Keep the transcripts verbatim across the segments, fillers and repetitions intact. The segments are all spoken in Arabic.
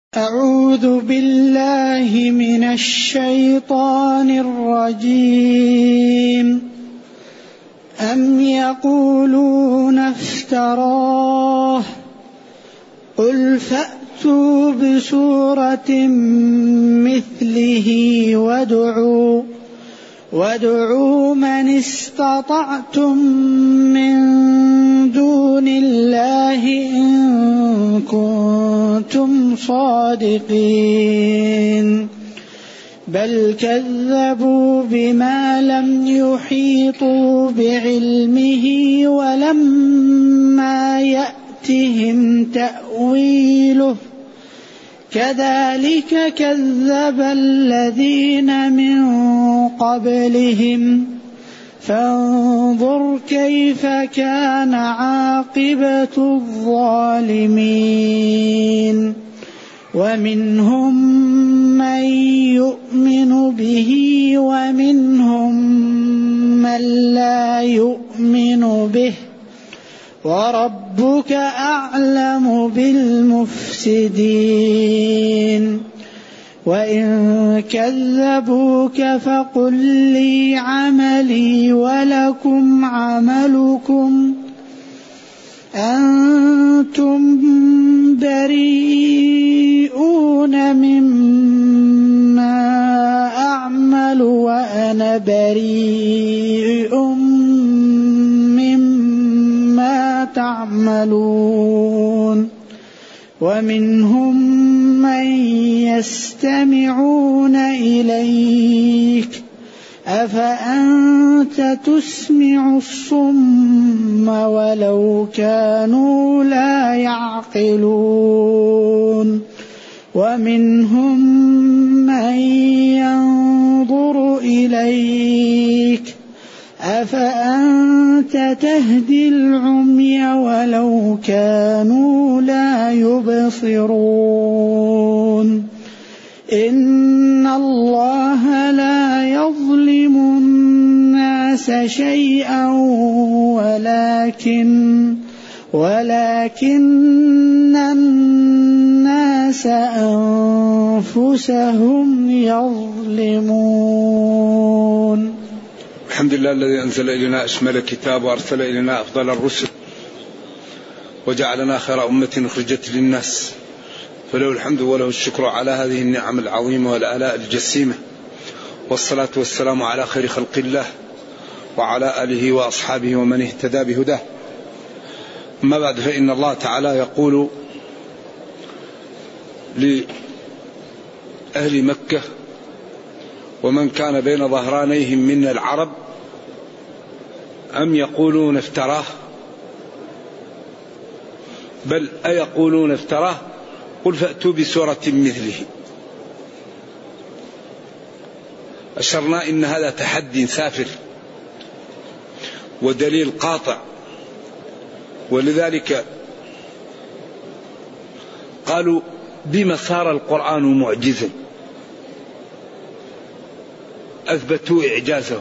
أعوذ بالله من الشيطان الرجيم. أم يقولون افتراه قل فأتوا بسورة مثله وادعوا وادعوا من استطعتم من دون الله إن كنتم صادقين بل كذبوا بما لم يحيطوا بعلمه ولما يأتهم تأويله كذلك كذب الذين من قبلهم فانظر كيف كان عاقبة الظالمين. ومنهم من يؤمن به ومنهم من لا يؤمن به وربك أعلم بالمفسدين. وإن كذبوك فقل لي عملي ولكم عملكم أنتم بريئون مما أعمل وأنا بريء مما تعملون. ومنهم من يستمعون إليك أفأنت تسمع الصم ولو كانوا لا يعقلون. ومنهم من ينظر إليك أفأنت تهدي العمي ولو كانوا لا يبصرون. إن الله لا يظلم الناس شيئا ولكن ولكن الناس أنفسهم يظلمون. الحمد لله الذي أنزل إلينا أشمل كتاب وأرسل إلينا أفضل الرسل وجعلنا خير أمة أخرجت للناس فله الحمد وله الشكر على هذه النعم العظيمة والآلاء الجسيمة. والصلاة والسلام على خير خلق الله وعلى آله وأصحابه ومن اهتدى بهداه. أما بعد فإن الله تعالى يقول لأهل مكة ومن كان بين ظهرانيهم من العرب أم يقولون افتراه بل أيقولون افتراه قل فأتوا بسورة مثله. أشرنا إن هذا تحدي سافر ودليل قاطع، ولذلك قالوا بما صار القرآن معجزا، أثبتوا إعجازه،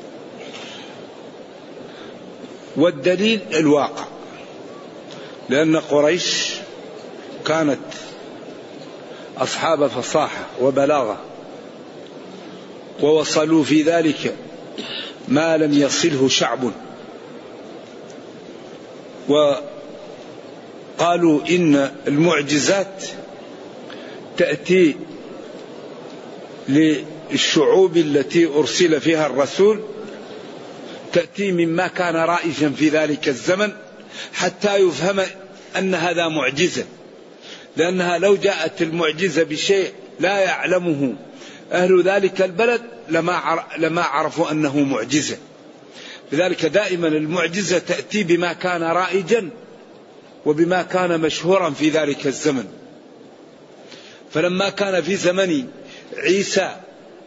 والدليل الواقع، لأن قريش كانت أصحاب فصاحة وبلاغة ووصلوا في ذلك ما لم يصله شعب، وقالوا إن المعجزات تأتي للشعوب التي أرسل فيها الرسول، تأتي مما كان رائجا في ذلك الزمن حتى يفهم أن هذا معجزة، لأنها لو جاءت المعجزة بشيء لا يعلمه أهل ذلك البلد لما لما عرفوا أنه معجزة. لذلك دائما المعجزة تأتي بما كان رائجا وبما كان مشهورا في ذلك الزمن. فلما كان في زمن عيسى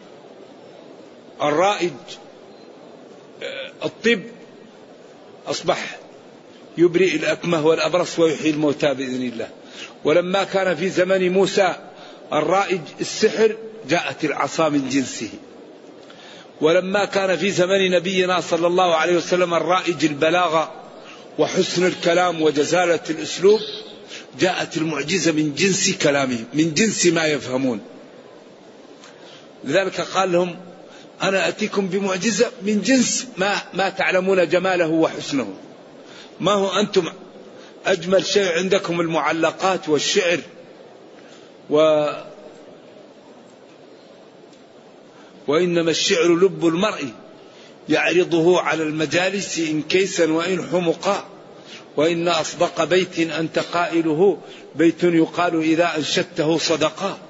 الرائج الطب أصبح يبرئ الأكمه والأبرص ويحيي الموتى بإذن الله. ولما كان في زمن موسى الرائج السحر جاءت العصا من جنسه. ولما كان في زمن نبينا صلى الله عليه وسلم الرائج البلاغة وحسن الكلام وجزالة الأسلوب جاءت المعجزة من جنس كلامهم، من جنس ما يفهمون. لذلك قال لهم أنا أتيكم بمعجزة من جنس ما, ما تعلمون جماله وحسنه. ما هو أنتم أجمل شيء عندكم المعلقات والشعر و وإنما الشعر لب المرء يعرضه على المجالس إن كيسا وإن حمقا، وإن أصدق بيت أنت قائله بيت يقال إذا أنشدته صدقا.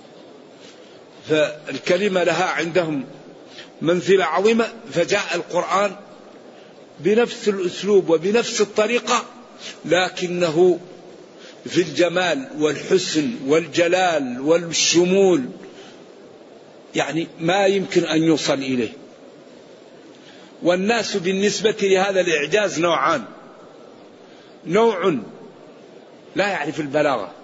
فالكلمة لها عندهم منزلة عظيمة، فجاء القرآن بنفس الأسلوب وبنفس الطريقة، لكنه في الجمال والحسن والجلال والشمول يعني ما يمكن أن يوصل إليه. والناس بالنسبة لهذا الإعجاز نوعان: نوع لا يعرف البلاغة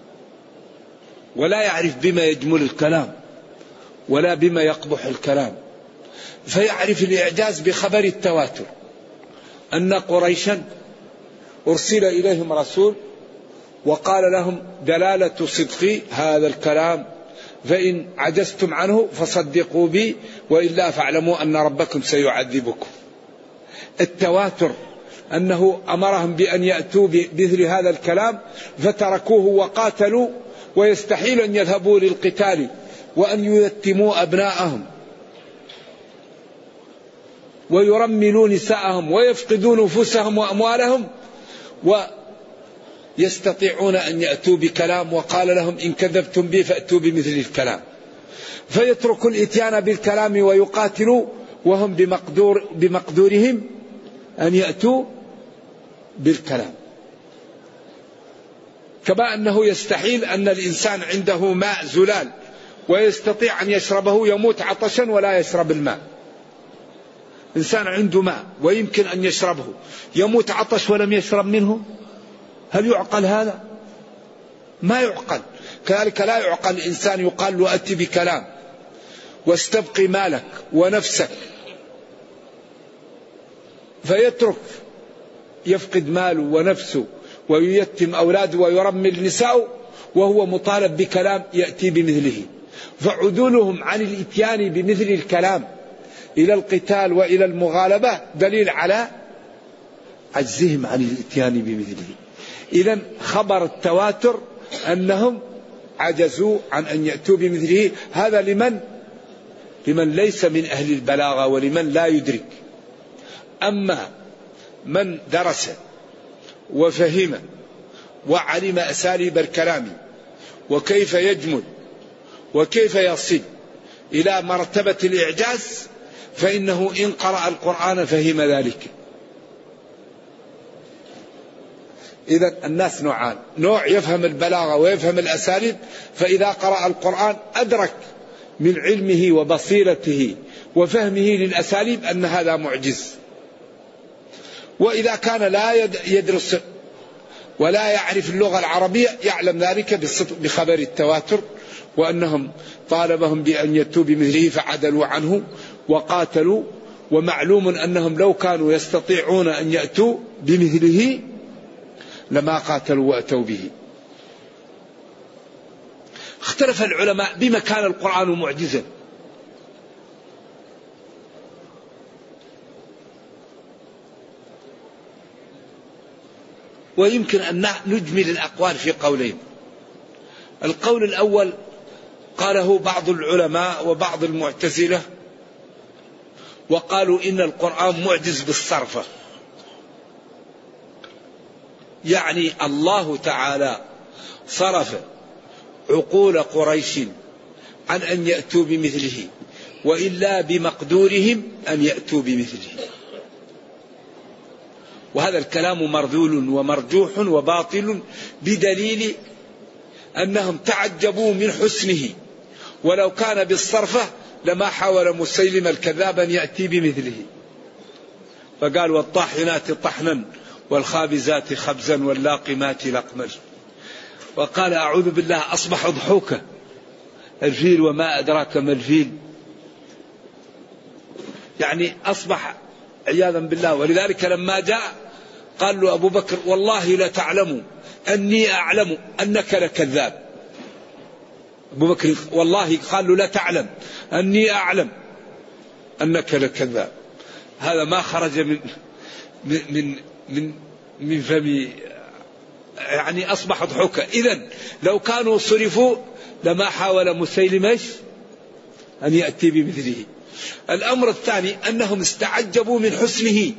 ولا يعرف بما يجمل الكلام ولا بما يقبح الكلام، فيعرف الإعجاز بخبر التواتر، أن قريشا أرسل إليهم رسول وقال لهم دلالة صدق هذا الكلام، فإن عجزتم عنه فصدقوا بي وإلا فاعلموا أن ربكم سيعذبكم. التواتر أنه أمرهم بأن يأتوا بمثل هذا الكلام فتركوه وقاتلوا، ويستحيل أن يذهبوا للقتال وأن ييتموا أبناءهم ويرملوا نساءهم ويفقدوا نفوسهم وأموالهم، ويستطيعون أن يأتوا بكلام وقال لهم إن كذبتم بي فأتوا بمثل الكلام، فيتركوا الإتيان بالكلام ويقاتلوا وهم بمقدور بمقدورهم أن يأتوا بالكلام. كما أنه يستحيل أن الإنسان عنده ماء زلال ويستطيع أن يشربه يموت عطشا ولا يشرب الماء. إنسان عنده ماء ويمكن أن يشربه يموت عطش ولم يشرب منه، هل يعقل هذا؟ ما يعقل. كذلك لا يعقل الإنسان يقال له أتي بكلام واستبقي مالك ونفسك، فيترك يفقد ماله ونفسه وييتم أولاده ويرمل نساءه وهو مطالب بكلام يأتي بمثله. فعدولهم عن الإتيان بمثل الكلام إلى القتال وإلى المغالبة دليل على عجزهم عن الإتيان بمثله. إذن خبر التواتر أنهم عجزوا عن أن يأتوا بمثله. هذا لمن لمن ليس من أهل البلاغة ولمن لا يدرك. أما من درس وفهم وعلم أساليب الكلام وكيف يجمل وكيف يصل إلى مرتبة الإعجاز فإنه إن قرأ القرآن فهم ذلك. إذا الناس نوعان: نوع يفهم البلاغة ويفهم الأساليب، فإذا قرأ القرآن أدرك من علمه وبصيرته وفهمه للأساليب أن هذا معجز. وإذا كان لا يدرس ولا يعرف اللغة العربية يعلم ذلك بخبر التواتر، وأنهم طالبهم بأن يأتوا بمثله فعدلوا عنه وقاتلوا، ومعلوم أنهم لو كانوا يستطيعون أن يأتوا بمثله لما قاتلوا وأتوا به. اختلف العلماء بما كان القرآن معجزا. ويمكن أن نجمل الأقوال في قولين. القول الأول قاله بعض العلماء وبعض المعتزلة وقالوا إن القرآن معجز بالصرفة، يعني الله تعالى صرف عقول قريش عن أن يأتوا بمثله وإلا بمقدورهم أن يأتوا بمثله. وهذا الكلام مرذول ومرجوح وباطل بدليل أنهم تعجبوا من حسنه، ولو كان بالصرفة لما حاول مسيلم الكذاب أن يأتي بمثله. فقال والطاحنات طحنا والخابزات خبزا واللاقمات لقما، وقال أعوذ بالله أصبح ضحوكا الفيل وما أدراك ما الفيل، يعني أصبح عياذا بالله. ولذلك لما جاء قال له أبو بكر والله لا تعلم أني أعلم أنك لكذاب. أبو بكر والله قال له لا تعلم أني أعلم أنك لكذاب. هذا ما خرج من من من من فمي، يعني أصبح ضحكا. إذن لو كانوا صرفوا لما حاول مسيلمة أن يأتي بمثله. الأمر الثاني أنهم استعجبوا من حسنه،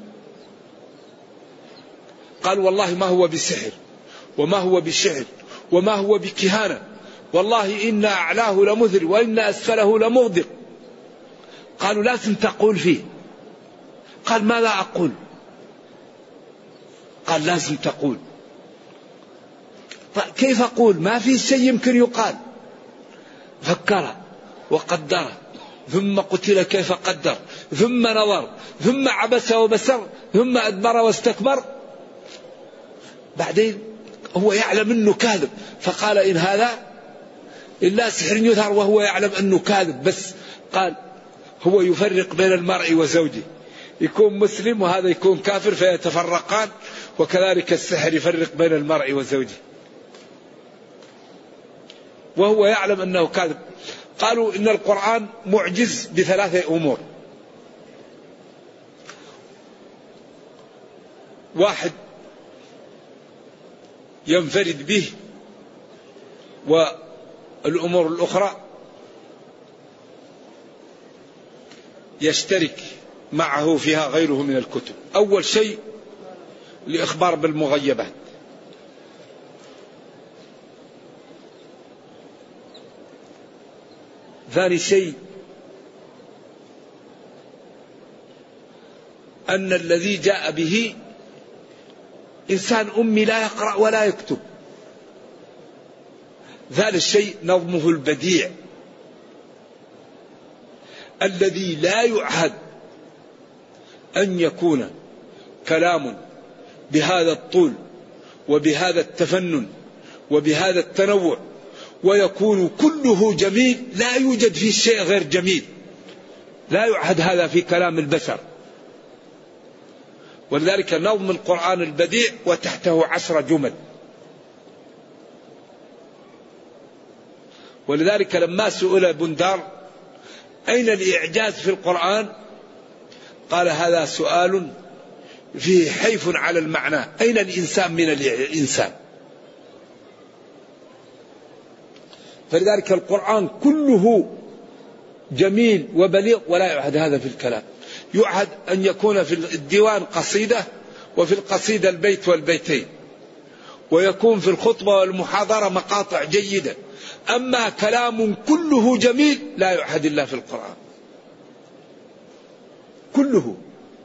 قال والله ما هو بسحر وما هو بشعر وما هو بكهانة، والله إن أعلاه لمذر وإن أسفله لمغدق. قالوا لازم تقول فيه. قال ماذا أقول؟ قال لازم تقول. كيف أقول؟ ما في شيء يمكن يقال. فكر وقدر ثم قتل كيف قدر ثم نظر ثم عبس وبسر ثم أدبر واستكبر. بعدين هو يعلم أنه كاذب، فقال إن هذا إلا سحر يظهر، وهو يعلم أنه كاذب. بس قال هو يفرق بين المرء وزوجه، يكون مسلم وهذا يكون كافر فيتفرقان، وكذلك السحر يفرق بين المرء وزوجه، وهو يعلم أنه كاذب. قالوا إن القرآن معجز بثلاثة أمور. واحد ينفرد به، والأمور الأخرى يشترك معه فيها غيره من الكتب. أول شيء الإخبار بالمغيبات. ثاني شيء أن الذي جاء به إنسان أمي لا يقرأ ولا يكتب. ثالث شيء نظمه البديع الذي لا يعهد أن يكون كلام بهذا الطول وبهذا التفنن وبهذا التنوع، ويكون كله جميل، لا يوجد فيه شيء غير جميل، لا يعهد هذا في كلام البشر. ولذلك نظم القرآن البديع وتحته عشر جمل. ولذلك لما سئل بندار أين الإعجاز في القرآن، قال هذا سؤال فيه حيف على المعنى. أين الإنسان من الإنسان؟ فلذلك القرآن كله جميل وبليغ، ولا يعهد هذا في الكلام. يعهد أن يكون في الديوان قصيدة، وفي القصيدة البيت والبيتين، ويكون في الخطبة والمحاضرة مقاطع جيدة. أما كلام كله جميل لا يعهد إلا في القرآن كله.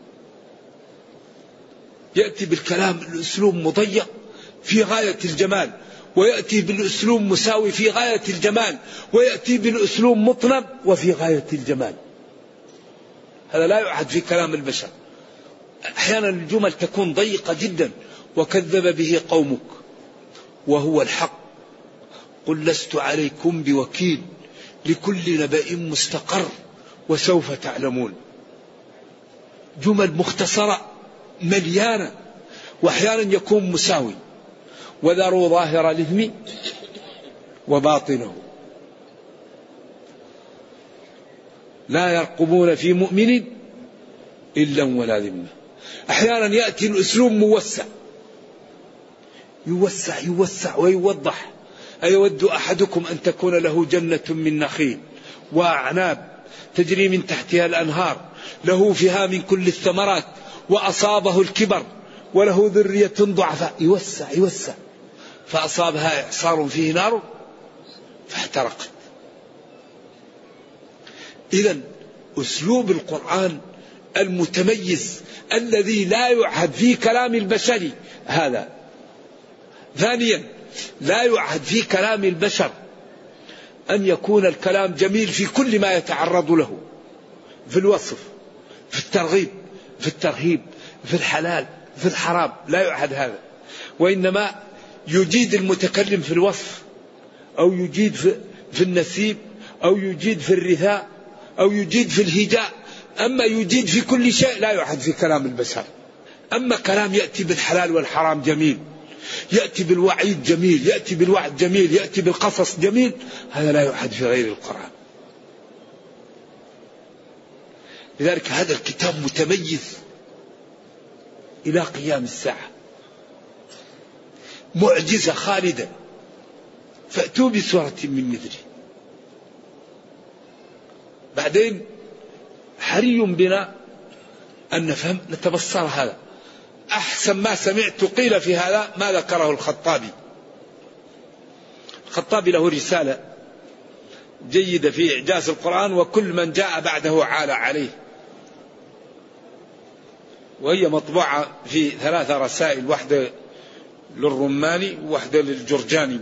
يأتي بالكلام الأسلوب مضيق في غاية الجمال، ويأتي بالأسلوب مساوي في غاية الجمال، ويأتي بالأسلوب مطنب وفي غاية الجمال. هذا لا يعهد في كلام البشر. أحيانا الجمل تكون ضيقة جدا، وكذب به قومك وهو الحق قل لست عليكم بوكيل لكل نبأ مستقر وسوف تعلمون. جمل مختصرة مليانة، وأحيانا يكون مساوي. وذروا ظاهر الإثم وباطنه لا يرقبون في مؤمن إلا ولا ذمة. أحيانا يأتي الأسلوب موسع، يوسع يوسع ويوضح. أيود أحدكم أن تكون له جنة من نخيل وأعناب تجري من تحتها الأنهار له فيها من كل الثمرات وأصابه الكبر وله ذرية ضعفاء. يوسع يوسع فأصابها إعصار فيه نار فاحترقت. إذن أسلوب القرآن المتميز الذي لا يعهد في كلام البشر هذا. ثانيا لا يعهد في كلام البشر أن يكون الكلام جميل في كل ما يتعرض له، في الوصف، في الترغيب، في الترهيب، في الحلال، في الحرام. لا يعهد هذا، وإنما يجيد المتكلم في الوصف، أو يجيد في, في النسيب، أو يجيد في الرثاء، أو يجيد في الهجاء. أما يجيد في كل شيء لا يعهد في كلام البشر. أما كلام يأتي بالحلال والحرام جميل، يأتي بالوعيد جميل، يأتي بالوعد جميل، يأتي بالقصص جميل، هذا لا يوحد في غير القرآن. لذلك هذا الكتاب متميز إلى قيام الساعة، معجزة خالدة. فأتوا بسورة من مثله. بعدين حري بنا أن نفهم نتبصر هذا. أحسن ما سمعت قيل في هذا ما ذكره الخطابي. الخطابي له رسالة جيدة في إعجاز القرآن، وكل من جاء بعده عال عليه، وهي مطبوعة في ثلاثة رسائل، واحدة للرماني وواحدة للجرجاني،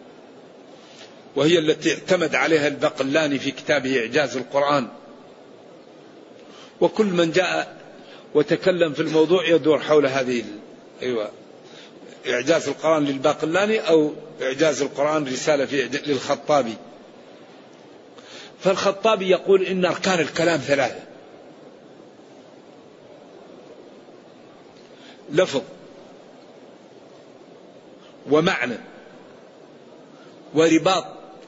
وهي التي اعتمد عليها الباقلاني في كتابه إعجاز القرآن. وكل من جاء وتكلم في الموضوع يدور حول هذه أيوة إعجاز القرآن للباقلاني أو إعجاز القرآن رسالة في للخطابي. فالخطابي يقول إن أركان الكلام ثلاثة: لفظ ومعنى ورباط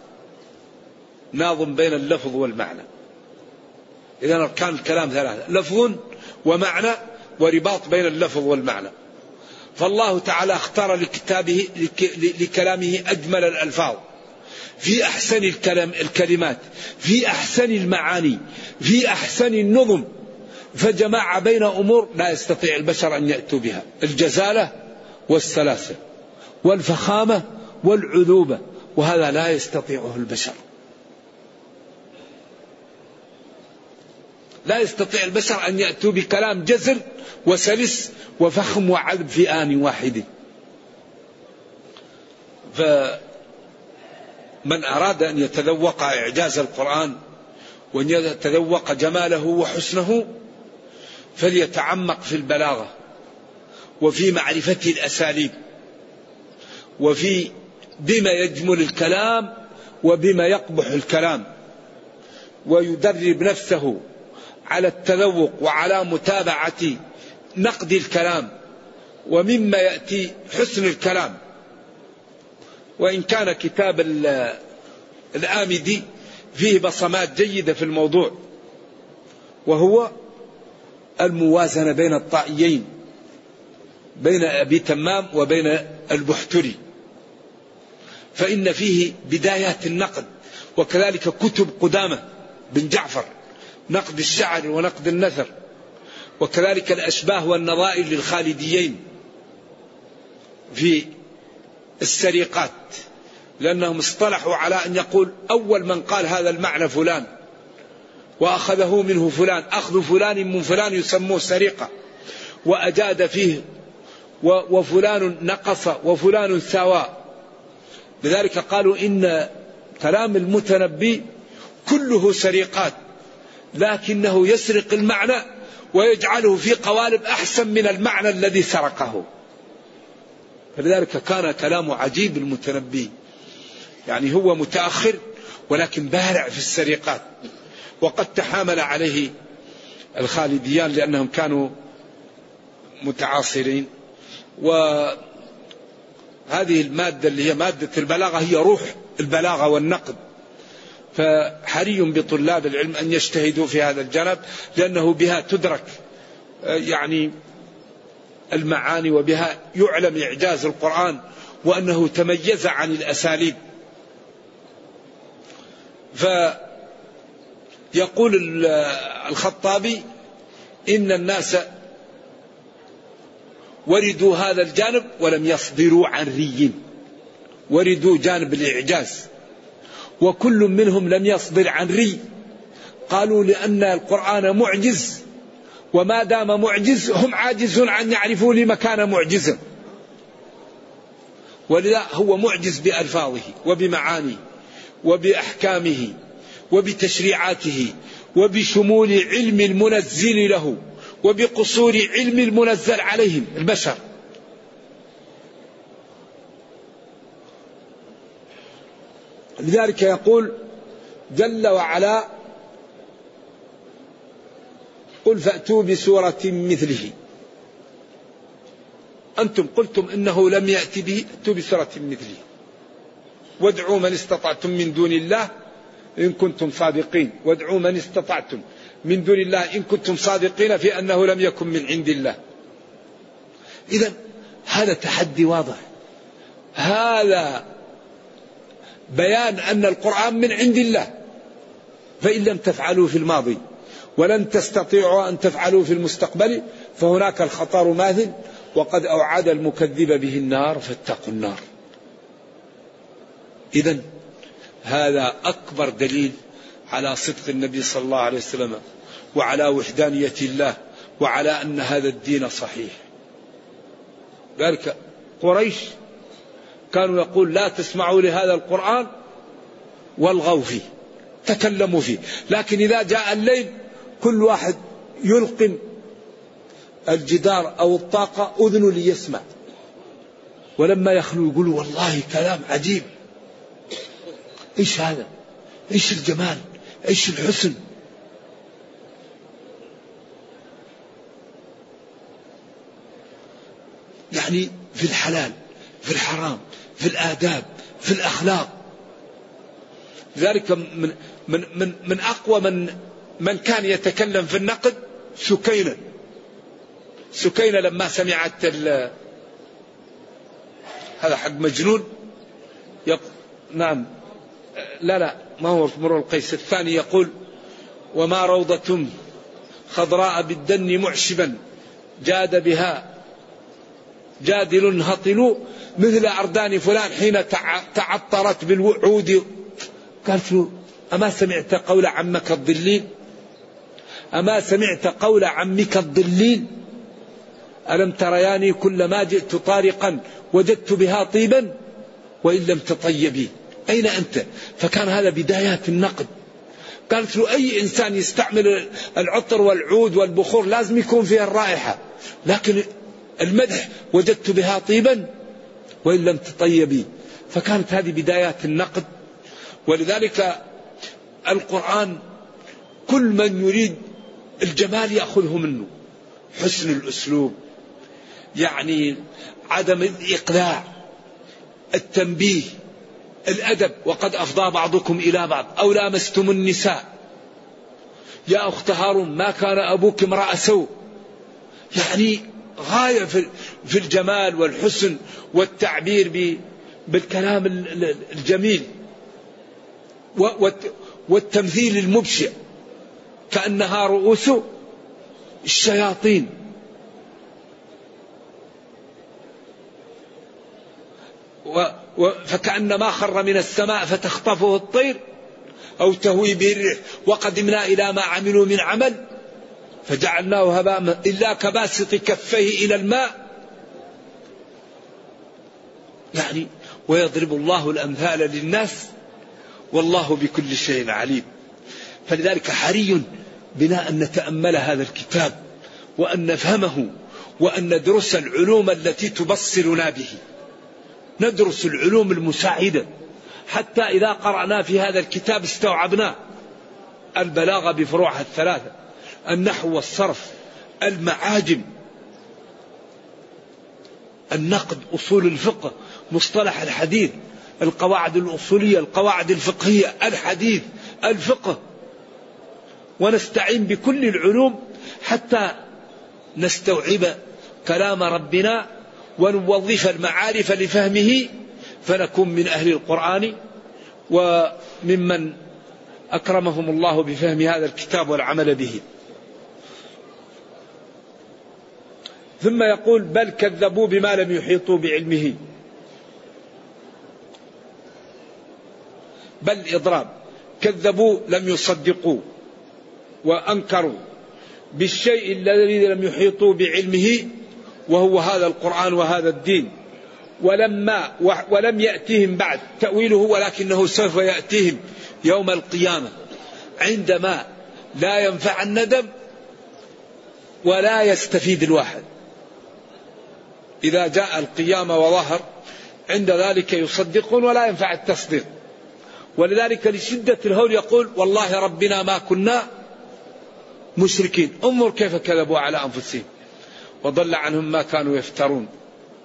ناظم بين اللفظ والمعنى. إذن أركان الكلام ثلاثة: لفظ ومعنى ورباط بين اللفظ والمعنى. فالله تعالى اختار لكتابه لكلامه أجمل الألفاظ في أحسن الكلام الكلمات في أحسن المعاني في أحسن النظم، فجمع بين أمور لا يستطيع البشر أن يأتوا بها: الجزالة والسلاسة والفخامة والعذوبة، وهذا لا يستطيعه البشر. لا يستطيع البشر أن يأتوا بكلام جزل وسلس وفخم وعذب في آن واحد. فمن أراد أن يتذوق إعجاز القرآن وأن يتذوق جماله وحسنه فليتعمق في البلاغة وفي معرفة الأساليب وفي بما يجمل الكلام وبما يقبح الكلام، ويدرب نفسه على التذوق وعلى متابعة نقد الكلام، ومما يأتي حسن الكلام. وإن كان كتاب الآمدي فيه بصمات جيدة في الموضوع، وهو الموازنة بين الطائيين، بين أبي تمام وبين البحتري، فإن فيه بدايات النقد. وكذلك كتب قدامة بن جعفر، نقد الشعر ونقد النثر، وكذلك الأشباه والنظائر للخالديين في السرقات، لأنهم اصطلحوا على أن يقول أول من قال هذا المعنى فلان وأخذه منه فلان، أخذ فلان من فلان يسموه سرقة، وأجاد فيه، وفلان نقص وفلان ساوى. لذلك قالوا إن كلام المتنبي كله سرقات، لكنه يسرق المعنى ويجعله في قوالب أحسن من المعنى الذي سرقه. فلذلك كان كلامه عجيب المتنبي، يعني هو متأخر ولكن بارع في السرقات. وقد تحامل عليه الخالديان لأنهم كانوا متعاصرين. وهذه المادة اللي هي مادة البلاغة هي روح البلاغة والنقد، فحري بطلاب العلم أن يجتهدوا في هذا الجانب، لأنه بها تدرك يعني المعاني، وبها يعلم إعجاز القرآن وأنه تميز عن الأساليب. فيقول الخطابي إن الناس وردوا هذا الجانب ولم يصدروا عن ري، وردوا جانب الإعجاز، وكل منهم لم يصدر عن ري. قالوا لأن القرآن معجز، وما دام معجز هم عاجزون عن يعرفوا لما كان معجزا، ولذا هو معجز بألفاظه وبمعانيه وبأحكامه وبتشريعاته وبشمول علم المنزل له وبقصور علم المنزل عليهم البشر. لذلك يقول جل وعلا: قل فأتوا بسورة مثله. أنتم قلتم إنه لم يأتي به، ائتوا بسورة مثله وادعوا من استطعتم من دون الله إن كنتم صادقين، وادعوا من استطعتم من دون الله إن كنتم صادقين في أنه لم يكن من عند الله. إذن هذا تحدي واضح، هذا بيان أن القرآن من عند الله، فإن لم تفعلوا في الماضي ولن تستطيعوا أن تفعلوا في المستقبل فهناك الخطر ماثل، وقد أوعد المكذب به النار فاتقوا النار. إذن هذا أكبر دليل على صدق النبي صلى الله عليه وسلم وعلى وحدانية الله وعلى أن هذا الدين صحيح. ذلك قريش كانوا يقول لا تسمعوا لهذا القرآن والغوا فيه، تكلموا فيه، لكن إذا جاء الليل كل واحد يلقم الجدار أو الطاقة أذنه ليسمع، ولما يخلوا يقولوا والله كلام عجيب، إيش هذا، إيش الجمال، إيش الحسن. يعني في الحلال في الحرام في الآداب في الأخلاق. ذلك من من من من أقوى من من كان يتكلم في النقد سكينة. سكينة لما سمعت هذا حق مجنون يق... نعم لا لا ما هو مرء القيس الثاني يقول وما روضة خضراء بالدن معشبا جاد بها جادل هطل مثل أردان فلان حين تعطرت بالوعود. قالت له أما سمعت قول عمك الضليل، أما سمعت قول عمك الضليل، ألم ترياني كلما جئت طارقا وجدت بها طيبا وإن لم تطيبي أين أنت. فكان هذا بدايات النقد. قالت له أي إنسان يستعمل العطر والعود والبخور لازم يكون فيها الرائحة، لكن المدح وجدت بها طيبا وإن لم تطيبي. فكانت هذه بدايات النقد. ولذلك القرآن كل من يريد الجمال يأخذه منه، حسن الأسلوب، يعني عدم الإقلاع، التنبيه، الأدب. وقد أفضى بعضكم إلى بعض أو لامستم النساء يا أخت هارون ما كان أبوك امرأ سوء. يعني غاية في الجمال والحسن والتعبير بالكلام الجميل والتمثيل المبشع كأنها رؤوس الشياطين. فكأنما خر من السماء فتخطفه الطير أو تهوي به الريح وقدمنا إلى ما عملوا من عمل فجعلناه هباء إلا كباسط كفيه إلى الماء. يعني ويضرب الله الأمثال للناس والله بكل شيء عليم. فلذلك حري بنا أن نتأمل هذا الكتاب وأن نفهمه وأن ندرس العلوم التي تبصرنا به، ندرس العلوم المساعدة حتى إذا قرأنا في هذا الكتاب استوعبنا البلاغة بفروعها الثلاثة، النحو والصرف، المعاجم، النقد، أصول الفقه، مصطلح الحديث، القواعد الأصولية، القواعد الفقهية، الحديث، الفقه. ونستعين بكل العلوم حتى نستوعب كلام ربنا ونوظف المعارف لفهمه فنكون من أهل القرآن وممن أكرمهم الله بفهم هذا الكتاب والعمل به. ثم يقول بل كذبوا بما لم يحيطوا بعلمه. بل إضراب، كذبوا لم يصدقوا وأنكروا بالشيء الذي لم يحيطوا بعلمه وهو هذا القرآن وهذا الدين. ولما ولم يأتهم بعد تأويله ولكنه سوف يأتيهم يوم القيامة عندما لا ينفع الندم ولا يستفيد الواحد. إذا جاء القيامة وظهر عند ذلك يصدقون ولا ينفع التصديق. ولذلك لشدة الهول يقول والله ربنا ما كنا مشركين. انظر كيف كذبوا على أنفسهم وضل عنهم ما كانوا يفترون.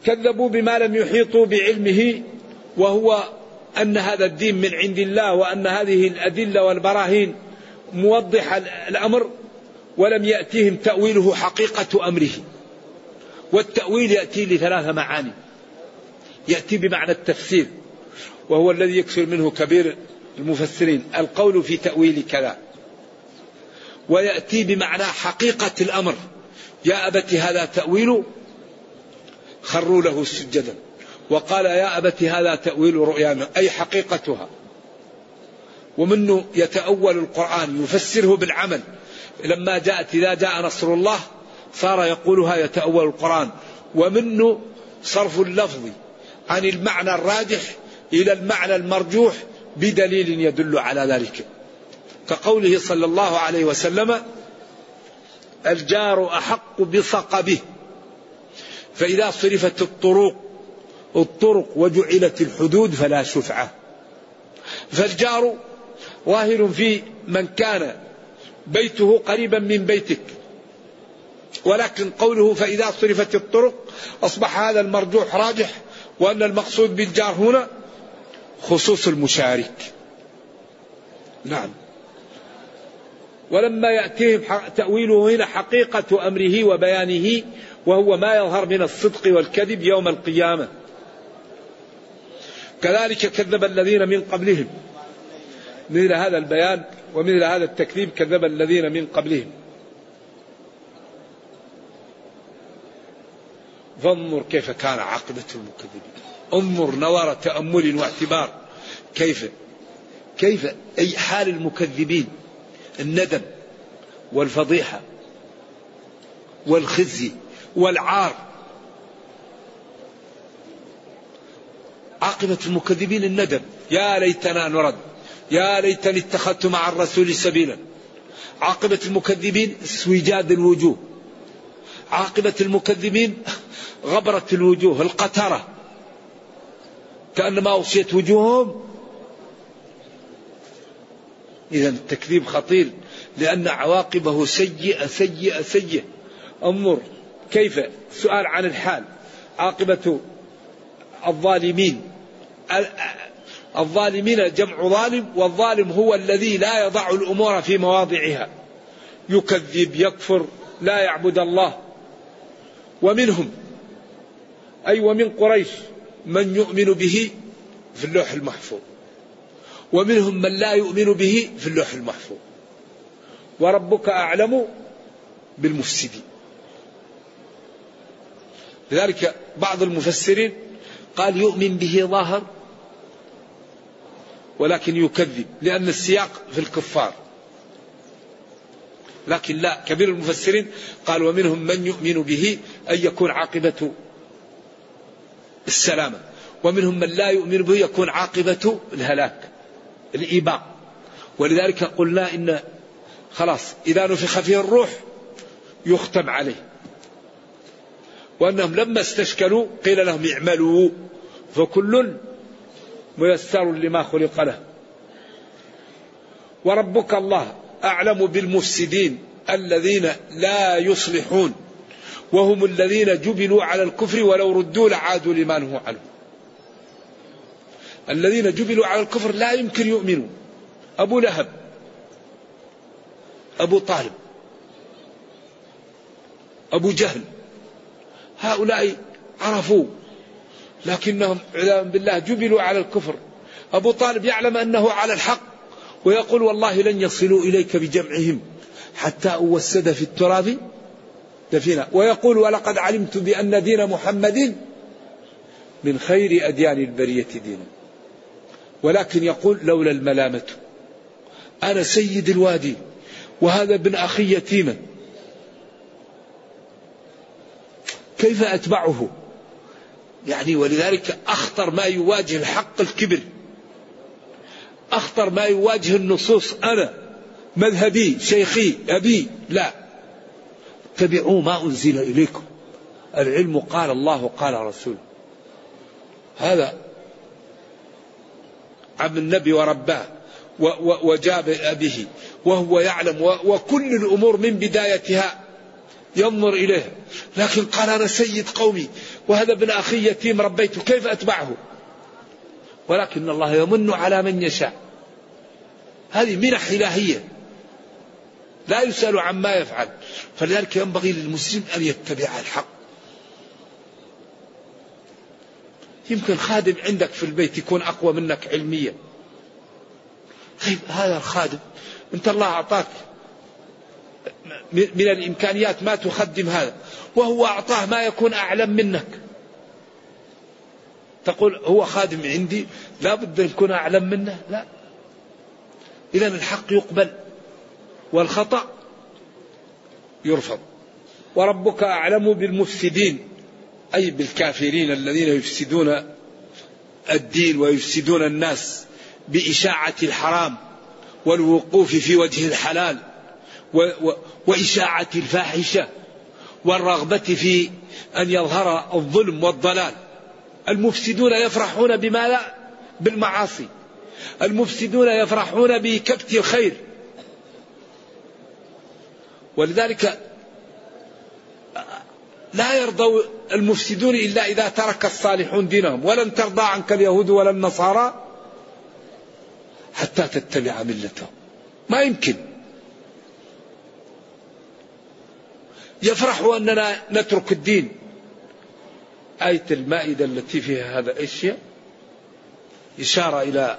كذبوا بما لم يحيطوا بعلمه، وهو أن هذا الدين من عند الله، وأن هذه الأدلة والبراهين موضحة الأمر، ولم يأتيهم تأويله حقيقة أمره. والتأويل يأتي لثلاث معاني: يأتي بمعنى التفسير، وهو الذي يكثر منه كبير المفسرين، القول في تأويل كذا. ويأتي بمعنى حقيقة الأمر: يا أبت هذا تأويل، خروا له سجدا وقال يا أبت هذا تأويل رؤيانا، أي حقيقتها. ومنه يتأول القرآن يفسره بالعمل، لما جاءت إذا جاء نصر الله صار يقولها يتأول القرآن. ومنه صرف اللفظ عن المعنى الراجح إلى المعنى المرجوح بدليل يدل على ذلك، كقوله صلى الله عليه وسلم: الجار أحق بصقبه، فإذا صرفت الطرق الطرق وجعلت الحدود فلا شفعة. فالجار ظاهر في من كان بيته قريبا من بيتك، ولكن قوله فإذا صرفت الطرق أصبح هذا المرجوح راجح، وأن المقصود بالجار هنا خصوص المشارك. نعم. ولما يأتيهم تأويله هنا حقيقة أمره وبيانه، وهو ما يظهر من الصدق والكذب يوم القيامة. كذلك كذب الذين من قبلهم، مثل هذا البيان ومثل هذا التكذيب كذب الذين من قبلهم. فانظر كيف كان عاقبة المكذبين. انظر نظر تأمل واعتبار كيف كيف أي حال المكذبين، الندم والفضيحة والخزي والعار. عاقبة المكذبين الندم: يا ليتنا نرد، يا ليتني اتخذت مع الرسول سبيلا. عاقبة المكذبين اسوداد الوجوه. عاقبة المكذبين غبرة الوجوه، القترة، كأنما أغشيت وجوههم. إذا التكذيب خطير، لأن عواقبه سيئة سيئة سيئة. انظر كيف، سؤال عن الحال، عاقبة الظالمين. الظالمين جمع ظالم، والظالم هو الذي لا يضع الأمور في مواضعها، يكذب، يكفر، لا يعبد الله. ومنهم أي ومن قريش من يؤمن به في اللوح المحفوظ، ومنهم من لا يؤمن به في اللوح المحفوظ. وربك أعلم بالمفسدين. لذلك بعض المفسرين قال يؤمن به ظاهر ولكن يكذب، لأن السياق في الكفار. لكن لا، كبير المفسرين قال ومنهم من يؤمن به أن يكون عاقبة السلامة، ومنهم من لا يؤمن به يكون عاقبة الهلاك، الإيباق. ولذلك قلنا إن خلاص إذا نفخ فيه الروح يختم عليه، وأنهم لما استشكلوا قيل لهم اعملوا فكل ميسر لما خلق له. وربك الله أعلم بالمفسدين الذين لا يصلحون، وهم الذين جبلوا على الكفر ولو ردوا لعادوا لما نهوا عنه. الذين جبلوا على الكفر لا يمكن يؤمنوا: أبو لهب، أبو طالب، أبو جهل، هؤلاء عرفوا، لكنهم عياذا بالله جبلوا على الكفر. أبو طالب يعلم أنه على الحق ويقول والله لن يصلوا إليك بجمعهم حتى أوسد في التراب دفنا، ويقول ولقد علمت بأن دين محمد من خير أديان البرية دينا، ولكن يقول لولا الملامة، أنا سيد الوادي وهذا ابن أخي يتيما، كيف أتبعه؟ يعني ولذلك أخطر ما يواجه الحق الكبر، أخطر ما يواجه النصوص أنا مذهبي شيخي أبي، لا، اتبعوا ما أنزل إليكم، العلم قال الله قال رسوله. هذا عم النبي ورباه وجاب أبيه وهو يعلم، وكل الأمور من بدايتها ينظر إليه، لكن قال أنا سيد قومي وهذا ابن أخي يتيم ربيته كيف أتبعه؟ ولكن الله يمن على من يشاء، هذه منح إلهية لا يسأل عما يفعل. فلذلك ينبغي للمسلم أن يتبع الحق. يمكن خادم عندك في البيت يكون أقوى منك علميا، طيب هذا الخادم أنت الله أعطاك من الإمكانيات ما تخدم هذا، وهو أعطاه ما يكون أعلم منك، تقول هو خادم عندي لا بد أن يكون أعلم منه؟ لا. إذا الحق يقبل والخطأ يرفض. وربك أعلم بالمفسدين، أي بالكافرين الذين يفسدون الدين ويفسدون الناس بإشاعة الحرام والوقوف في وجه الحلال وإشاعة الفاحشة والرغبة في أن يظهر الظلم والضلال. المفسدون يفرحون بما لا بالمعاصي، المفسدون يفرحون بكبت الخير. ولذلك لا يرضى المفسدون إلا إذا ترك الصالحون دينهم. ولن ترضى عنك اليهود ولا النصارى حتى تتبع ملتهم، ما يمكن. يفرحوا أننا نترك الدين. آية المائدة التي فيها هذا الأشياء إشارة إلى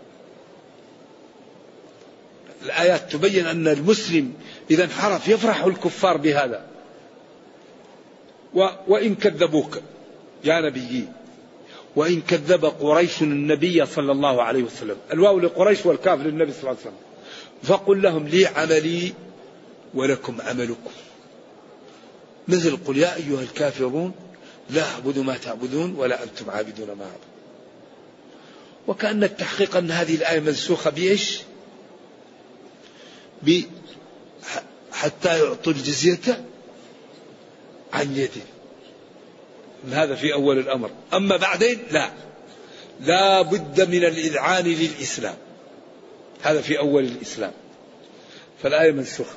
الآيات تبين أن المسلم إذا انحرف يفرح الكفار بهذا. وإن كذبوك يا نبي، وإن كذب قريش النبي صلى الله عليه وسلم، الواو لقريش والكاف للنبي صلى الله عليه وسلم، فقل لهم لي عملي ولكم عملكم، مثل قل يا أيها الكافرون لا أعبد ما تعبدون ولا أنتم عابدون ما أعبد. وكأن التحقيق أن هذه الآية منسوخة بإيش؟ حتى يعطوا الجزية عن يده. هذا في أول الأمر. أما بعدين لا، لا بد من الإذعان للإسلام، هذا في أول الإسلام. فالآية منسوخة.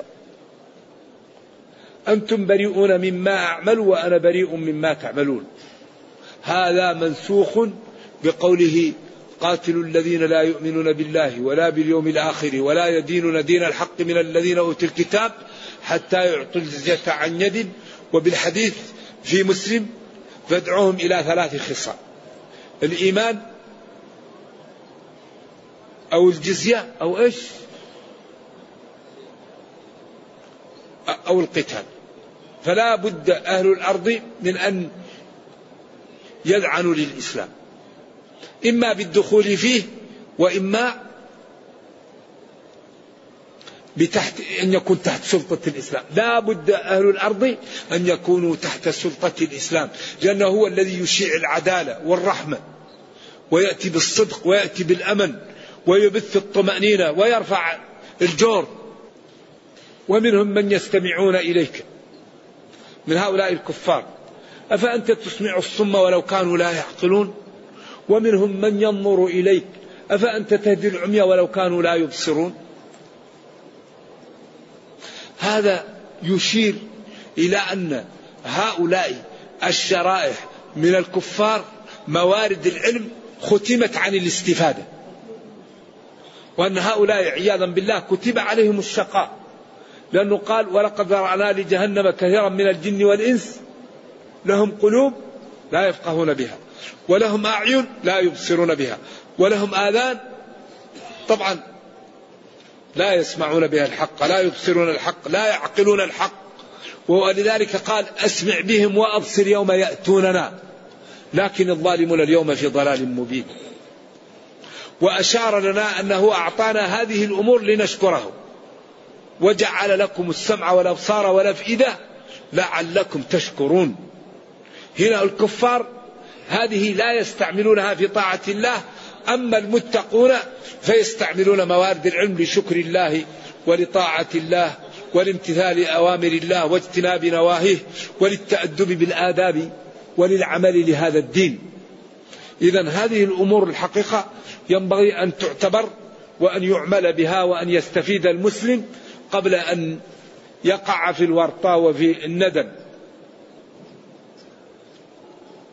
أنتم بريئون مما أعمل وأنا بريء مما تعملون، هذا منسوخ بقوله قاتلوا الذين لا يؤمنون بالله ولا باليوم الآخر ولا يدينون دين الحق من الذين أوتوا الكتاب حتى يعطوا الجزية عن يد. وبالحديث في مسلم فادعوهم إلى ثلاث خصال: الإيمان أو الجزية أو إيش أو القتال. فلا بد أهل الأرض من أن يذعنوا للإسلام، إما بالدخول فيه وإما بتحت أن يكون تحت سلطة الإسلام. لا بد أهل الأرض أن يكونوا تحت سلطة الإسلام، لأنه هو الذي يشيع العدالة والرحمة ويأتي بالصدق ويأتي بالأمن ويبث الطمأنينة ويرفع الجور. ومنهم من يستمعون إليك من هؤلاء الكفار، أفأنت تسمع الصم ولو كانوا لا يعقلون؟ ومنهم من ينظر إليك، أفأنت تهدي العمي ولو كانوا لا يبصرون؟ هذا يشير إلى أن هؤلاء الشرائح من الكفار موارد العلم ختمت عن الاستفادة، وأن هؤلاء عياذا بالله كتب عليهم الشقاء، لأنه قال ولقد ذرأنا لجهنم كثيرا من الجن والإنس لهم قلوب لا يفقهون بها ولهم أعين لا يبصرون بها ولهم آذان طبعا لا يسمعون بها الحق لا يبصرون الحق لا يعقلون الحق. ولذلك قال أسمع بهم وأبصر يوم يأتوننا لكن الظالمون اليوم في ضلال مبين. وأشار لنا أنه أعطانا هذه الأمور لنشكره، وجعل لكم السمع والأبصار والأفئدة لعلكم تشكرون. هنا الكفار هذه لا يستعملونها في طاعة الله، أما المتقون فيستعملون موارد العلم لشكر الله ولطاعة الله ولامتثال أوامر الله واجتناب نواهيه وللتأدب بالآداب وللعمل لهذا الدين. إذن هذه الأمور الحقيقة ينبغي أن تعتبر وأن يعمل بها وأن يستفيد المسلم قبل أن يقع في الورطة وفي الندم.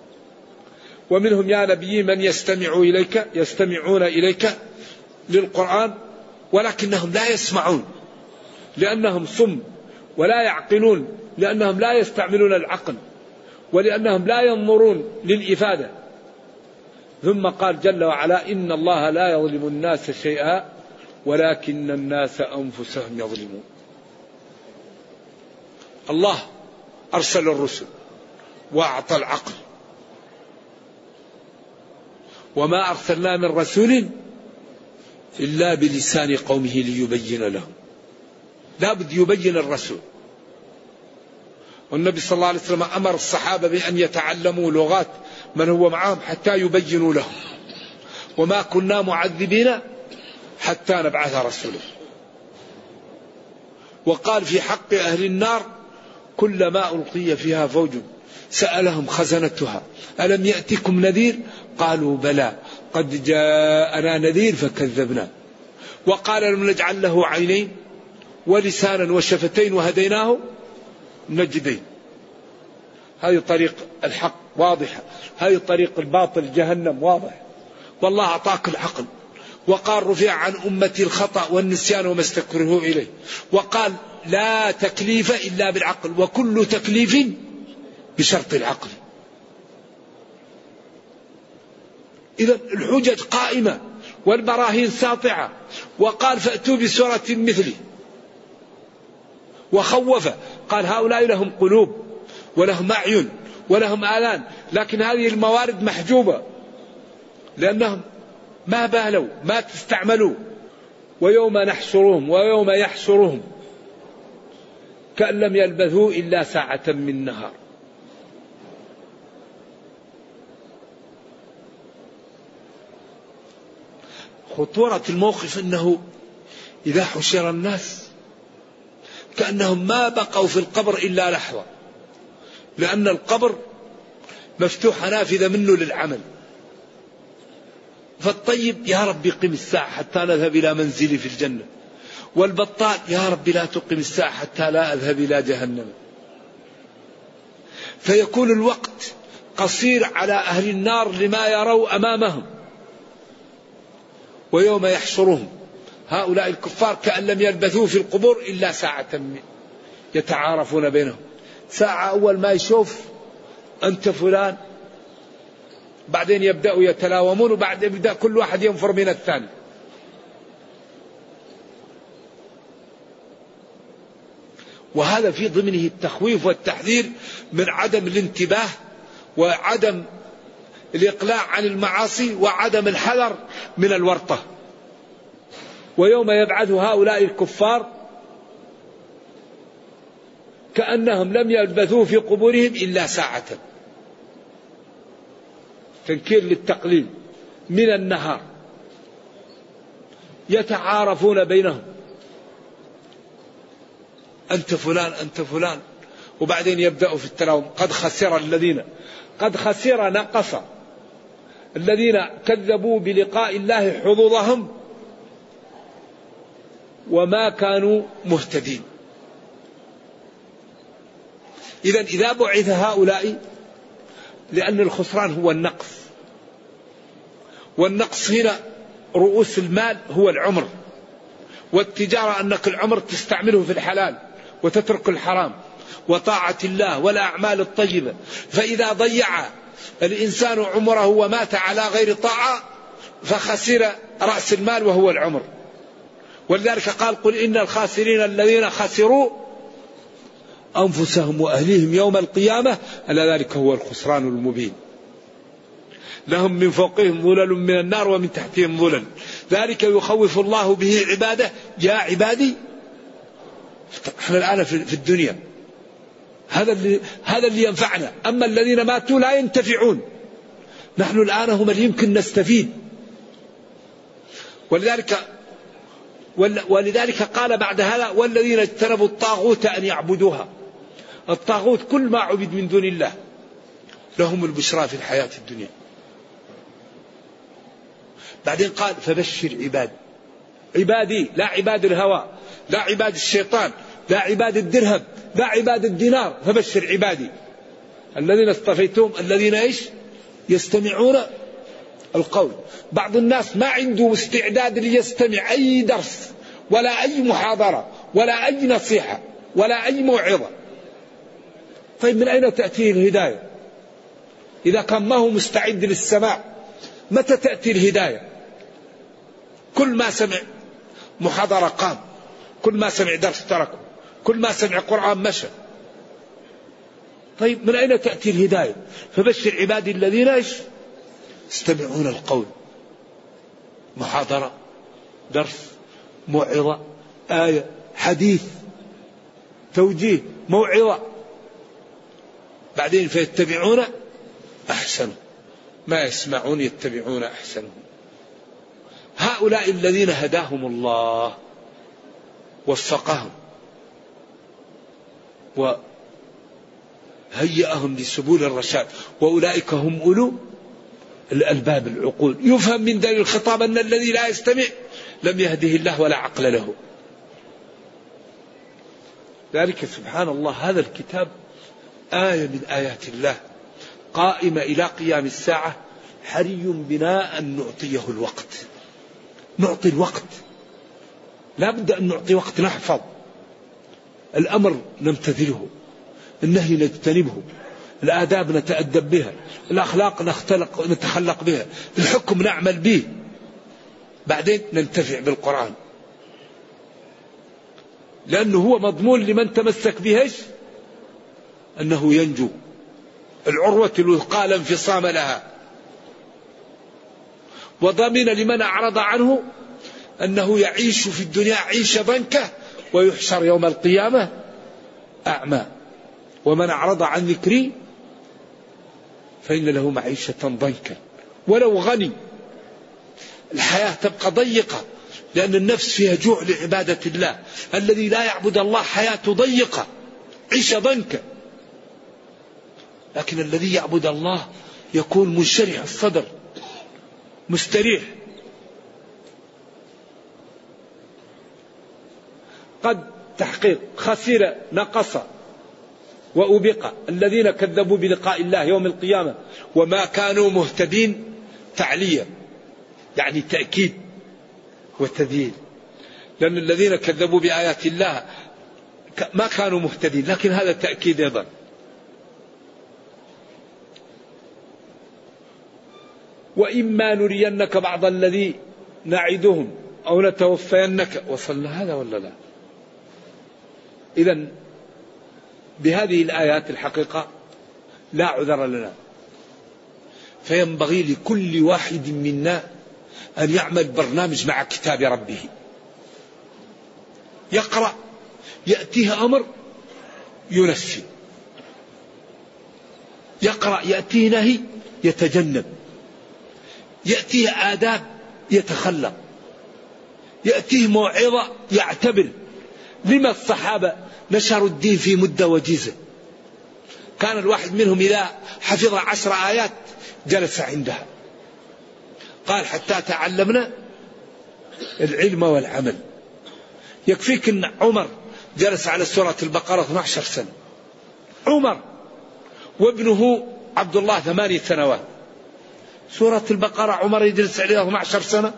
ومنهم يا نبي من يستمع إليك يستمعون إليك للقرآن ولكنهم لا يسمعون لأنهم صم، ولا يعقلون لأنهم لا يستعملون العقل، ولأنهم لا ينظرون للإفادة. ثم قال جل وعلا إن الله لا يظلم الناس شيئا ولكن الناس أنفسهم يظلمون. الله أرسل الرسل وأعطى العقل، وما أرسلنا من رسول إلا بلسان قومه ليبين لهم. لا بد يبين الرسول. والنبي صلى الله عليه وسلم أمر الصحابة بأن يتعلموا لغات من هو معهم حتى يبينوا لهم، وما كنا معذبين حتى نبعث رسولا. وقال في حق أهل النار كلما ألقي فيها فوج سألهم خزنتها ألم يأتكم نذير قالوا بلى قد جاءنا نذير فكذبنا. وقال لم نجعل له عينين ولسانا وشفتين وهديناه نجدين. هذه طريق الحق واضحة، هذه طريق الباطل جهنم واضح. والله أعطاك العقل، وقال رفع عن أمتي الخطأ والنسيان وما استكرهوا إليه، وقال لا تكليف إلا بالعقل وكل تكليف بشرط العقل. إذا الحجج قائمة والبراهين ساطعة. وقال فأتوا بسورة مثله، وخوف قال هؤلاء لهم قلوب ولهم أعين ولهم آذان لكن هذه الموارد محجوبة لأنهم ما بالوا ما تستعملوا. ويوم نحشرهم ويوم يحشرهم كأن لم يلبثوا إلا ساعة من نهار. خطورة الموقف أنه إذا حشر الناس كأنهم ما بقوا في القبر إلا لحظة، لأن القبر مفتوح نافذة منه للعمل. فالطيب يا رب قم الساعة حتى نذهب إلى منزلي في الجنة، والبطال يا رب لا تقم الساعة حتى لا أذهب إلى جهنم. فيكون الوقت قصير على أهل النار لما يروا أمامهم. ويوم يحشرهم هؤلاء الكفار كأن لم يلبثوا في القبور إلا ساعة يتعارفون بينهم. ساعة أول ما يشوف أنت فلان، بعدين يبدأوا يتلاومون، وبعد يبدأ كل واحد ينفر من الثاني. وهذا في ضمنه التخويف والتحذير من عدم الانتباه وعدم الإقلاع عن المعاصي وعدم الحذر من الورطة. ويوم يبعث هؤلاء الكفار كأنهم لم يلبثوا في قبورهم إلا ساعة، تنكير للتقليل من النهار، يتعارفون بينهم أنت فلان أنت فلان، وبعدين يبدأوا في التلاوم. قد خسر الذين قد خسر نقص الذين كذبوا بلقاء الله حظوظهم وما كانوا مهتدين. إذا إذا بعث هؤلاء، لأن الخسران هو النقص، والنقص هنا رؤوس المال هو العمر، والتجارة أنك العمر تستعمله في الحلال وتترك الحرام وطاعة الله والأعمال الطيبة. فإذا ضيع الإنسان عمره ومات على غير طاعة فخسر رأس المال وهو العمر. ولذلك قال قل إن الخاسرين الذين خسروا أنفسهم وأهليهم يوم القيامة ألا ذلك هو الخسران المبين. لهم من فوقهم ظلل من النار ومن تحتهم ظلل ذلك يخوف الله به عباده يا عبادي. احنا الآن في الدنيا هذا اللي هذا اللي ينفعنا، أما الذين ماتوا لا ينتفعون. نحن الآن هم اللي يمكن نستفيد. ولذلك ولذلك قال بعد هذا والذين اجتنبوا الطاغوت أن يعبدوها. الطاغوت كل ما عبد من دون الله لهم البشرى في الحياة الدنيا. بعدين قال فبشر عباد عبادي، لا عباد الهوى، لا عباد الشيطان، لا عباد الدرهم، لا عباد الدينار، فبشر عبادي الذين اصطفيتهم الذين ايش يستمعون القول. بعض الناس ما عنده استعداد ليستمع أي درس ولا أي محاضرة ولا أي نصيحة ولا أي موعظة. طيب من أين تأتيه الهداية إذا كان ما هو مستعد للسماع؟ متى تأتي الهداية؟ كل ما سمع محاضرة قام، كل ما سمع درس تركه، كل ما سمع قرآن مشى. طيب من أين تأتي الهداية؟ فبشر عبادي الذين ايش؟ يستمعون القول. محاضرة، درس، موعظة، آية، حديث، توجيه، موعظة، بعدين فيتبعون أحسنه، ما يسمعون يتبعون أحسنه. هؤلاء الذين هداهم الله وفقهم وهيئهم لسبل الرشاد، وأولئك هم أولو الألباب العقول. يفهم من دليل الخطاب أن الذي لا يستمع لم يهده الله ولا عقل له. ذلك سبحان الله هذا الكتاب آية من آيات الله قائمة إلى قيام الساعة. حري بنا أن نعطيه الوقت، نعطي الوقت، لا بد أن نعطي وقت. نحفظ الأمر نمتثله، النهي نجتنبه، الآداب نتأدب بها، الأخلاق نختلق نتخلق بها، الحكم نعمل به، بعدين ننتفع بالقرآن، لأنه هو مضمون لمن تمسك به أنه ينجو. العروة الوثقى لا انفصام لها. وضمن لمن أعرض عنه أنه يعيش في الدنيا عيش ضنكة ويحشر يوم القيامة أعمى. ومن أعرض عن ذكري فإن له معيشة ضنكا ولو غني. الحياة تبقى ضيقة لأن النفس فيها جوع لعبادة الله. الذي لا يعبد الله حياته ضيقة، عيش ضنكا. لكن الذي يعبد الله يكون منشرح الصدر، مستريح. قد تحقيق خسر نقص وأبق الذين كذبوا بلقاء الله يوم القيامة وما كانوا مهتدين. تعلية يعني تأكيد وتذييل، لأن الذين كذبوا بآيات الله ما كانوا مهتدين، لكن هذا تأكيد أيضا. وإما نرينك بعض الذي نعدهم أو نتوفينك. وصلنا هذا ولا لا؟ إذن بهذه الآيات الحقيقة لا عذر لنا، فينبغي لكل واحد منا أن يعمل برنامج مع كتاب ربه. يقرأ، يأتيه أمر ينفذ، يقرأ يأتيه نهي يتجنب، يأتيه آداب يتخلق، يأتيه موعظة يعتبر. لما الصحابة نشروا الدين في مدة وجيزة؟ كان الواحد منهم إذا حفظ عشر آيات جلس عندها، قال حتى تعلمنا العلم والعمل. يكفيك أن عمر جلس على سورة البقرة اثنتي عشرة سنة، عمر، وابنه عبد الله ثمانية سنوات. سورة البقرة عمر يجلس عليها اثنتي عشرة سنة.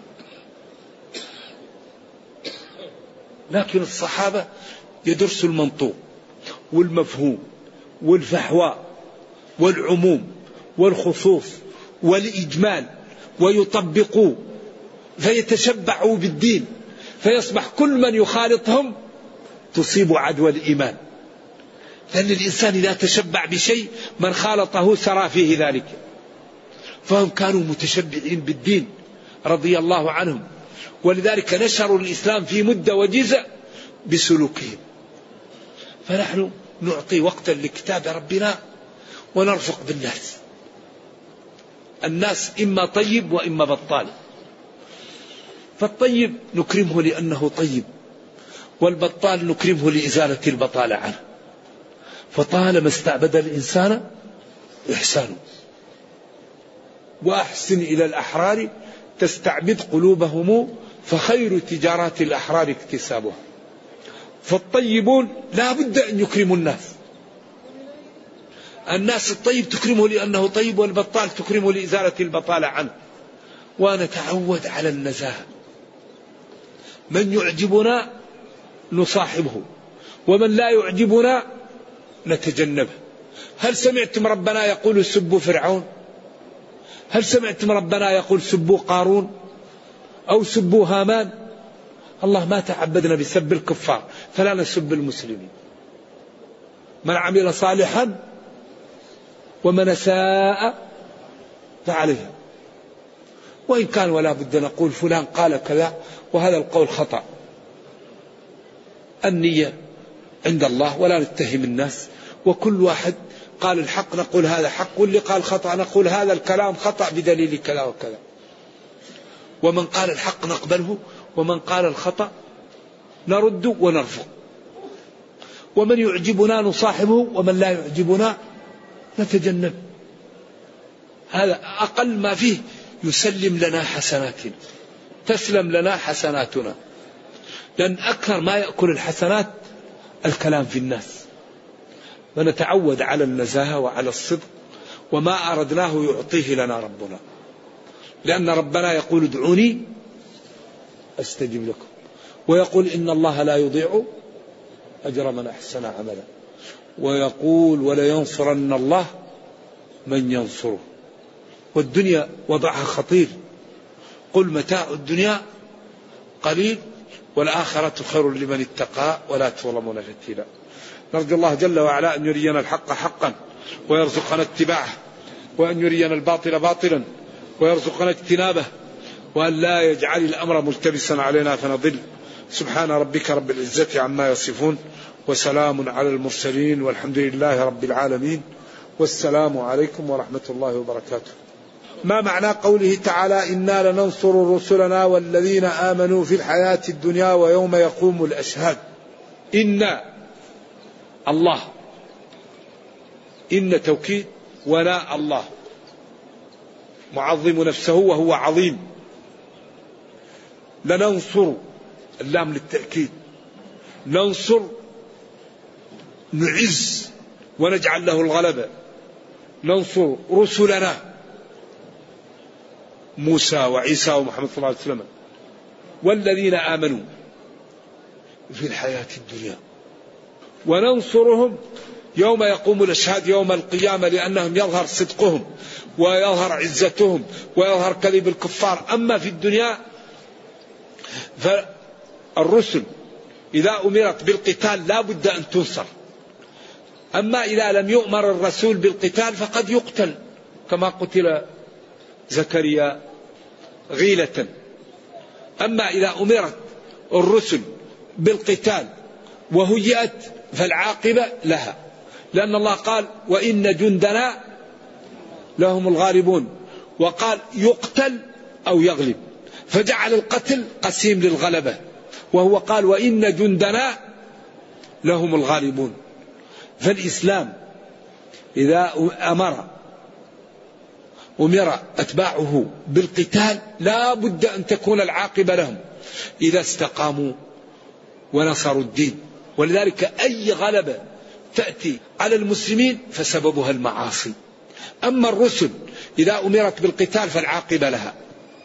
لكن الصحابة يدرسوا المنطوق والمفهوم والفحوى والعموم والخصوص والإجمال ويطبقوا، فيتشبعوا بالدين، فيصبح كل من يخالطهم تصيب عدوى الإيمان. لأن الإنسان إذا تشبع بشيء من خالطه سرى فيه ذلك. فهم كانوا متشبعين بالدين رضي الله عنهم، ولذلك نشروا الإسلام في مدة وجيزة بسلوكهم. فنحن نعطي وقتا لكتاب ربنا ونرفق بالناس. الناس إما طيب وإما بطال. فالطيب نكرمه لأنه طيب، والبطال نكرمه لإزالة البطالة عنه. فطالما استعبد الإنسان إحسانه. وأحسن إلى الأحرار تستعبد قلوبهم فخير تجارات الأحرار اكتسابها. فالطيبون لا بد أن يكرموا الناس. الناس الطيب تكرمه لأنه طيب، والبطال تكرمه لإزالة البطالة عنه. ونتعود على النزاهة. من يعجبنا نصاحبه، ومن لا يعجبنا نتجنبه. هل سمعتم ربنا يقول سبوا فرعون؟ هل سمعتم ربنا يقول سبوا قارون أو سبوا هامان؟ الله ما تعبدنا بسب الكفار، فلا نسب المسلمين. من عمل صالحا ومن ساء فعليها. وإن كان ولا بد نقول فلان قال كذا وهذا القول خطأ. النية عند الله ولا نتهم الناس، وكل واحد قال الحق نقول هذا حق، واللي قال خطأ نقول هذا الكلام خطأ بدليل كذا وكذا. ومن قال الحق نقبله، ومن قال الخطأ نرد ونرفض. ومن يعجبنا نصاحبه، ومن لا يعجبنا نتجنب. هذا أقل ما فيه، يسلم لنا حسناتنا، تسلم لنا حسناتنا. لأن أكثر ما يأكل الحسنات الكلام في الناس. ونتعود على النزاهة وعلى الصدق، وما أردناه يعطيه لنا ربنا، لأن ربنا يقول ادعوني أستجب لكم، ويقول إن الله لا يضيع أجر من أحسن عملا، ويقول ولينصرن الله من ينصره. والدنيا وضعها خطير. قل متاع الدنيا قليل والآخرة خير لمن اتقى ولا تظلمون فتيلا. نرجو الله جل وعلا أن يرينا الحق حقا ويرزقنا اتباعه، وأن يرينا الباطل باطلا ويرزقنا اجتنابه، وأن لا يجعل الأمر ملتبسا علينا فنضل. سبحان ربك رب العزة عما يصفون، وسلام على المرسلين، والحمد لله رب العالمين، والسلام عليكم ورحمة الله وبركاته. ما معنى قوله تعالى إنا لننصر رسلنا والذين آمنوا في الحياة الدنيا ويوم يقوم الأشهاد؟ إن الله، إن توكيد، ولا الله معظم نفسه وهو عظيم. لننصر، اللام للتأكيد، ننصر نعز ونجعل له الغلبة. ننصر رسلنا موسى وعيسى ومحمد صلى الله عليه وسلم، والذين آمنوا في الحياة الدنيا، وننصرهم يوم يقوم الأشهاد يوم القيامة، لأنهم يظهر صدقهم ويظهر عزتهم ويظهر كذب الكفار. أما في الدنيا فالرسل إذا أمرت بالقتال لا بد أن تنصر، أما إذا لم يؤمر الرسول بالقتال فقد يقتل، كما قتل زكريا غيلة. أما إذا أمرت الرسل بالقتال وهيئت فالعاقبة لها، لأن الله قال وإن جندنا لهم الغالبون، وقال يقتل أو يغلب، فجعل القتل قسيم للغلبة، وهو قال وإن جندنا لهم الغالبون. فالإسلام إذا أمر أمر أتباعه بالقتال لا بد أن تكون العاقبة لهم إذا استقاموا ونصروا الدين. ولذلك أي غلبة تأتي على المسلمين فسببها المعاصي. أما الرسل إذا أمرت بالقتال فالعاقبة لها.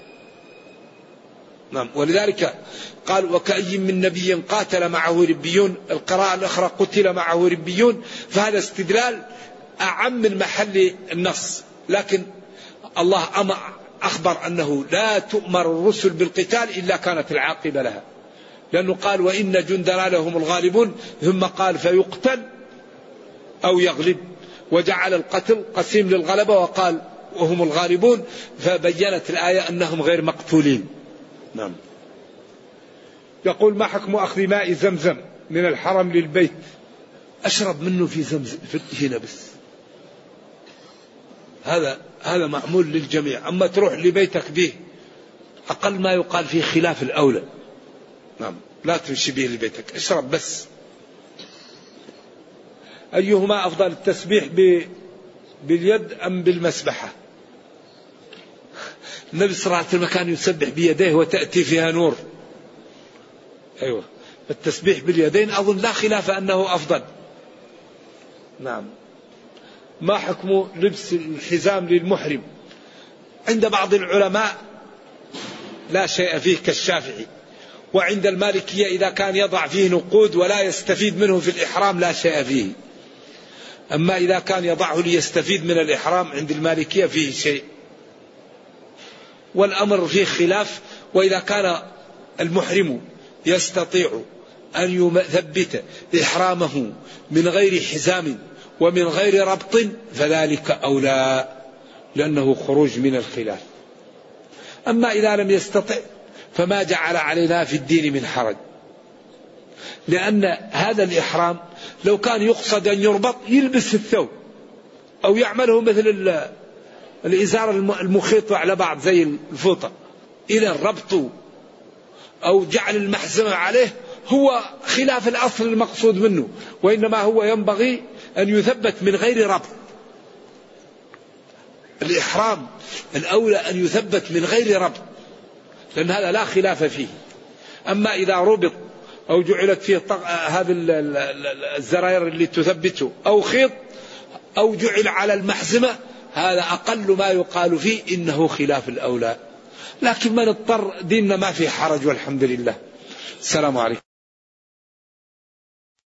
نعم. ولذلك قال وكأي من نبي قاتل معه ربيون، القراءة الأخرى قتل معه ربيون، فهذا استدلال أعم من محل النص. لكن الله أخبر أنه لا تؤمر الرسل بالقتال إلا كانت العاقبة لها، لأنه قال وإن جندنا لهم الغالبون، ثم قال فيقتل أو يغلب، وجعل القتل قسيم للغلبة وقال وهم الغالبون، فبينت الآية أنهم غير مقتولين. نعم. يقول ما حكم أخذ ماء زمزم من الحرم للبيت؟ أشرب منه في زمزم في هنا بس، هذا هذا معمول للجميع. أما تروح لبيتك به أقل ما يقال فيه خلاف الأولى. نعم. لا تمشي به لبيتك، اشرب بس. أيهما أفضل، التسبيح باليد أم بالمسبحة؟ النبي صلى الله عليه وسلم كان يسبح بيديه وتأتي فيها نور. أيوة. التسبيح باليدين أظن لا خلاف أنه أفضل. نعم. ما حكم لبس الحزام للمحرم؟ عند بعض العلماء لا شيء فيه كالشافعي، وعند المالكية إذا كان يضع فيه نقود ولا يستفيد منه في الإحرام لا شيء فيه. أما إذا كان يضعه ليستفيد من الإحرام عند المالكية فيه شيء، والأمر فيه خلاف. وإذا كان المحرم يستطيع أن يثبت إحرامه من غير حزام ومن غير ربط فذلك أولى، لأنه خروج من الخلاف. أما إذا لم يستطع فما جعل علينا في الدين من حرج، لأن هذا الإحرام لو كان يقصد أن يربط يلبس الثوب أو يعمله مثل الإزار المخيط على بعض زي الفوطة. إذا ربطه أو جعل المحزمة عليه هو خلاف الأصل المقصود منه، وإنما هو ينبغي أن يثبت من غير ربط. الإحرام الأولى أن يثبت من غير ربط، لأن هذا لا خلاف فيه. أما إذا ربط أو جعلت فيه هذه الزراير اللي تثبته أو خيط أو جعل على المحزمة، هذا أقل ما يقال فيه إنه خلاف الأولى. لكن من اضطر ديننا ما فيه حرج والحمد لله. السلام عليكم.